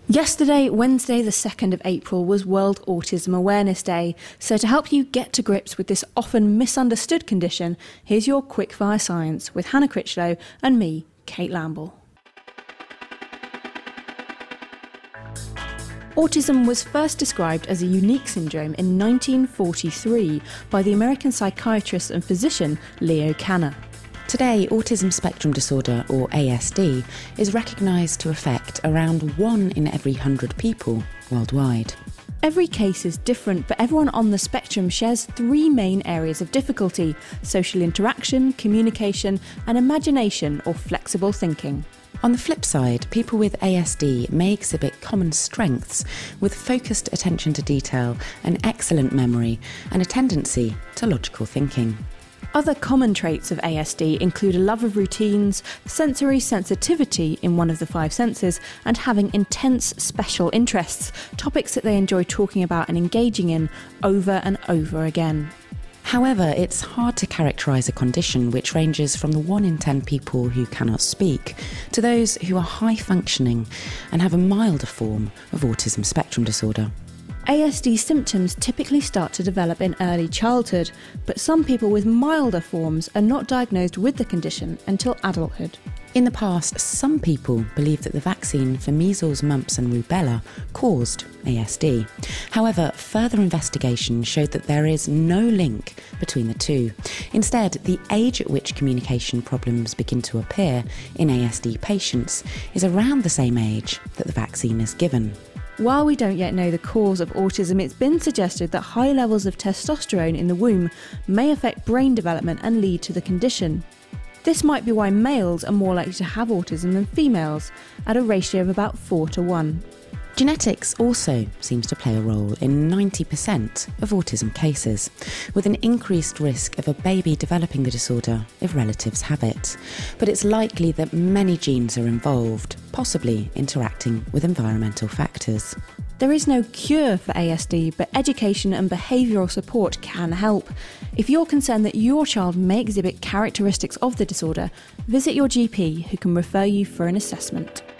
Yesterday, Wednesday the 2nd of April, was World Autism Awareness Day. So to help you get to grips with this often misunderstood condition, here's your Quickfire Science with Hannah Critchlow and me, Kate Lamble. Autism was first described as a unique syndrome in 1943 by the American psychiatrist and physician Leo Kanner. Today, autism spectrum disorder, or ASD, is recognised to affect around 1 in every 100 people worldwide. Every case is different, but everyone on the spectrum shares 3 main areas of difficulty: social interaction, communication, and imagination or flexible thinking. On the flip side, people with ASD may exhibit common strengths with focused attention to detail, an excellent memory, and a tendency to logical thinking. Other common traits of ASD include a love of routines, sensory sensitivity in one of the 5 senses, and having intense special interests, topics that they enjoy talking about and engaging in over and over again. However, it's hard to characterise a condition which ranges from the 1 in 10 people who cannot speak to those who are high functioning and have a milder form of autism spectrum disorder. ASD symptoms typically start to develop in early childhood, but some people with milder forms are not diagnosed with the condition until adulthood. In the past, some people believed that the vaccine for measles, mumps and rubella caused ASD. However, further investigation showed that there is no link between the two. Instead, the age at which communication problems begin to appear in ASD patients is around the same age that the vaccine is given. While we don't yet know the cause of autism, it's been suggested that high levels of testosterone in the womb may affect brain development and lead to the condition. This might be why males are more likely to have autism than females, at a ratio of about 4-1. Genetics also seems to play a role in 90% of autism cases, with an increased risk of a baby developing the disorder if relatives have it. But it's likely that many genes are involved, possibly interacting with environmental factors. There is no cure for ASD, but education and behavioural support can help. If you're concerned that your child may exhibit characteristics of the disorder, visit your GP, who can refer you for an assessment.